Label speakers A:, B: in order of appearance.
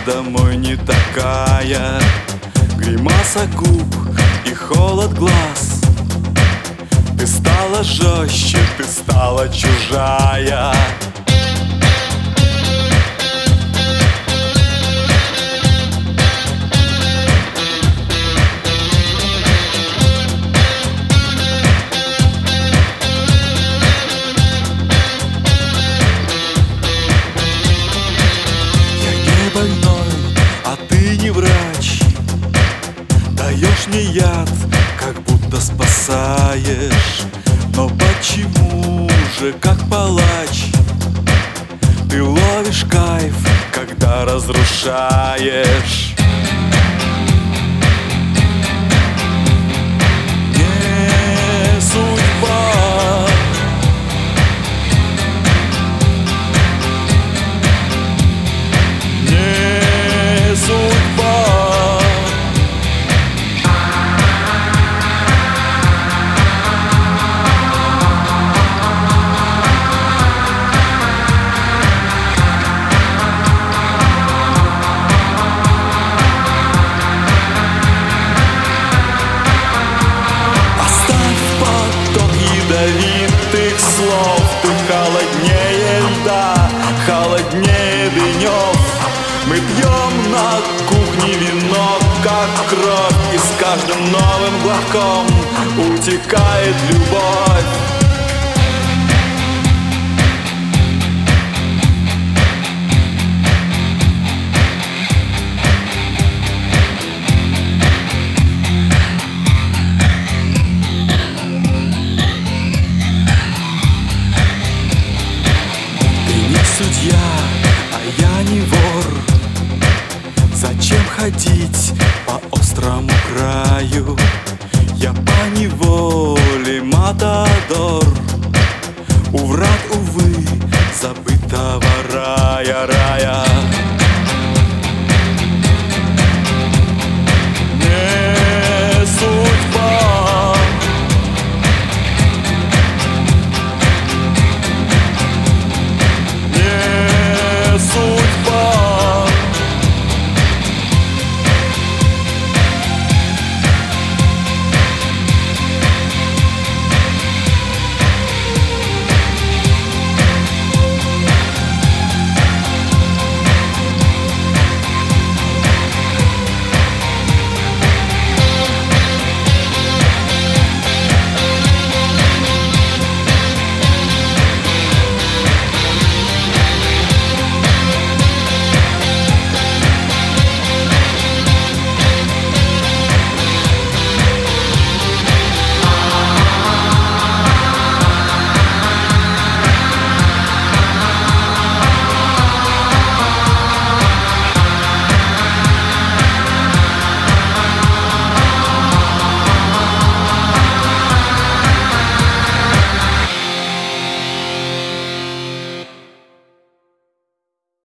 A: домой не такая. Гримаса губ и холод глаз. Ты стала жестче, ты стала чужая. Больной, а ты не врач. Даешь мне яд, как будто спасаешь. Но почему же, как палач, ты ловишь кайф, когда разрушаешь? Не судьба. Ядовитых слов, ты холоднее льда, холоднее днев. Мы пьем на кухне вино, как кровь, и с каждым новым глотком утекает любовь. Судья, а я не вор. Зачем ходить по острому краю? Я поневоле матадор. У врат, увы, забытого рая.